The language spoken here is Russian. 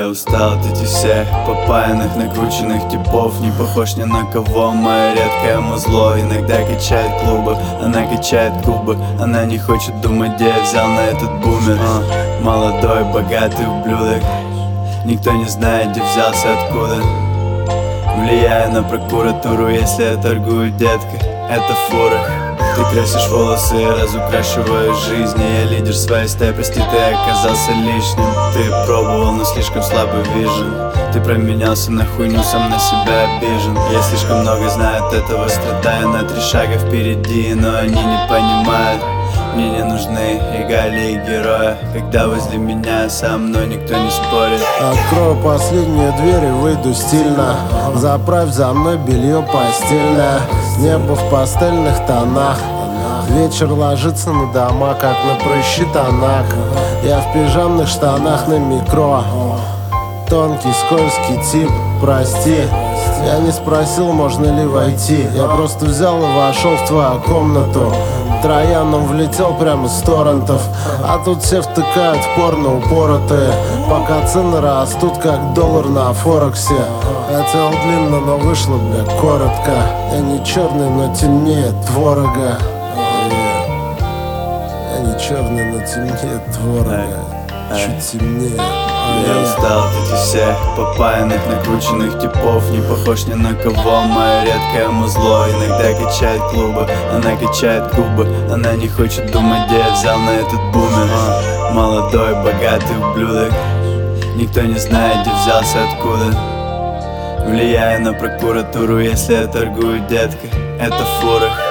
устал от этих всех попаянных, накрученных типов. Не похож ни на кого, мое редкое музло. Иногда качает клубы, она качает губы. Она не хочет думать, где я взял на этот бумер. Молодой, богатый ублюдок, никто не знает, где взялся, откуда. Влияю на прокуратуру, если я торгую, детка, это фура. Ты красишь волосы, разукрашиваешь жизнь. Я лидер своей стаи, прости, ты оказался лишним. Ты пробовал, но слишком слабый вижен. Ты променялся на хуйню, сам на себя обижен. Я слишком много знаю от этого, страдаю на 3 шага впереди. Но они не понимают, мне не нужны регалии героя, когда возле меня со мной никто не спорит. Открою последнюю дверь и выйду стильно. Заправь за мной белье постельное, небо в пастельных тонах. Вечер ложится на дома, как на прыщи тонах. Я в пижамных штанах на микро. Тонкий, скользкий тип, прости. Я не спросил, можно ли войти. Я просто взял и вошел в твою комнату. Трояном влетел прямо с торрентов. А тут все втыкают в порно упоротые, пока цены растут, как доллар на Форексе. Хотел длинно, но вышло, бля, коротко. Я не черный, но темнее творога. Я не черный, но темнее творога. Чуть темнее. Я устал от этих всех попаянных, накрученных типов. Не похож ни на кого, мое редкое музло. Иногда качает клубы, она качает губы. Она не хочет думать, где я взял на этот бумер. Молодой, богатый ублюдок, никто не знает, где взялся, откуда. Влияю на прокуратуру, если я торгую, детка, это фура.